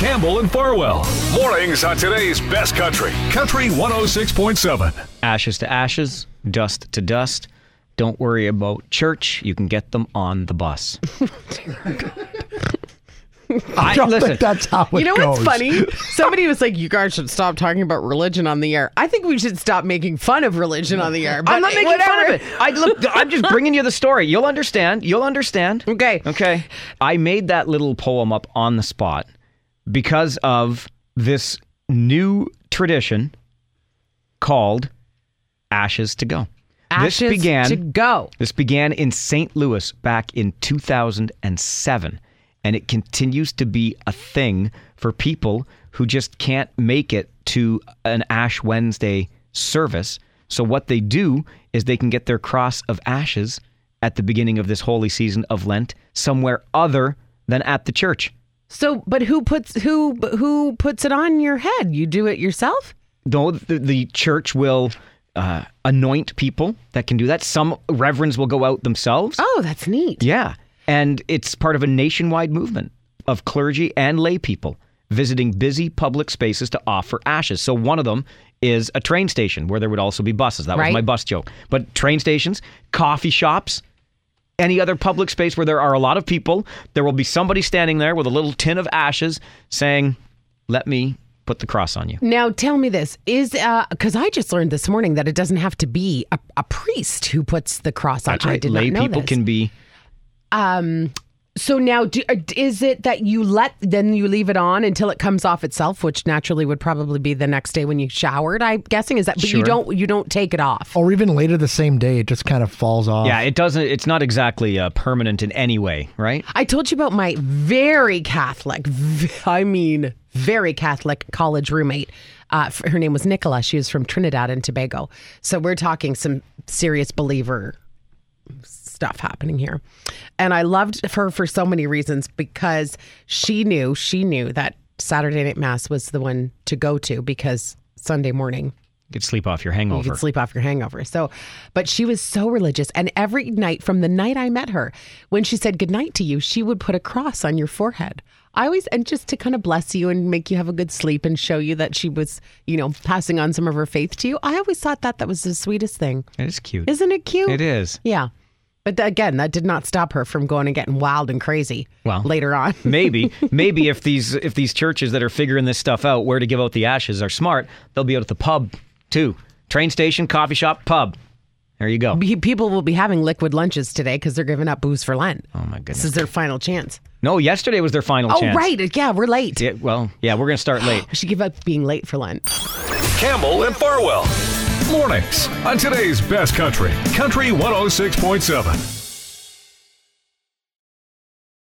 Campbell and Farwell. Mornings on today's best country. Country 106.7. Ashes to ashes, dust to dust. Don't worry about church. You can get them on the bus. I don't think that's how it goes. You know what's funny? Somebody was like, you guys should stop talking about religion on the air. I think we should stop making fun of religion on the air. But I'm not making fun of it. I'm just bringing you the story. You'll understand. Okay. I made that little poem up on the spot because of this new tradition called Ashes to Go. To go. This began in St. Louis back in 2007. And it continues to be a thing for people who just can't make it to an Ash Wednesday service. So what they do is they can get their cross of ashes at the beginning of this holy season of Lent somewhere other than at the church. So, but who puts it on your head? You do it yourself? No, the church will anoint people that can do that. Some reverends will go out themselves. Oh, that's neat. Yeah. And it's part of a nationwide movement of clergy and lay people visiting busy public spaces to offer ashes. So one of them is a train station where there would also be buses. That was my bus joke. But train stations, coffee shops, any other public space where there are a lot of people, there will be somebody standing there with a little tin of ashes saying, let me put the cross on you. Now, tell me this. Because I just learned this morning that it doesn't have to be a priest who puts the cross on. That's right. I did not know people this. Can be... So now, is it that you leave it on until it comes off itself, which naturally would probably be the next day when you showered? I'm guessing is that, but sure. you don't take it off, or even later the same day, it just kind of falls off. Yeah, it doesn't. It's not exactly permanent in any way, right? I told you about my very Catholic college roommate. Her name was Nicola. She was from Trinidad and Tobago. So we're talking some serious believer stuff happening here. And I loved her for so many reasons because she knew that Saturday night mass was the one to go to because Sunday morning you could sleep off your hangover. So, but she was so religious. And every night from the night I met her, when she said goodnight to you, she would put a cross on your forehead. And just to kind of bless you and make you have a good sleep and show you that she was, passing on some of her faith to you. I always thought that was the sweetest thing. It is cute. Isn't it cute? It is. Yeah. But again, that did not stop her from going and getting wild and crazy later on. maybe if these churches that are figuring this stuff out, where to give out the ashes, are smart, they'll be out at the pub too. Train station, coffee shop, pub. There you go. People will be having liquid lunches today because they're giving up booze for Lent. Oh my goodness. This is their final chance. No, yesterday was their final chance. Oh, right. Yeah, we're late. Yeah, we're going to start late. We should give up being late for Lent. Campbell and Farwell. Mornings on today's best country. Country 106.7.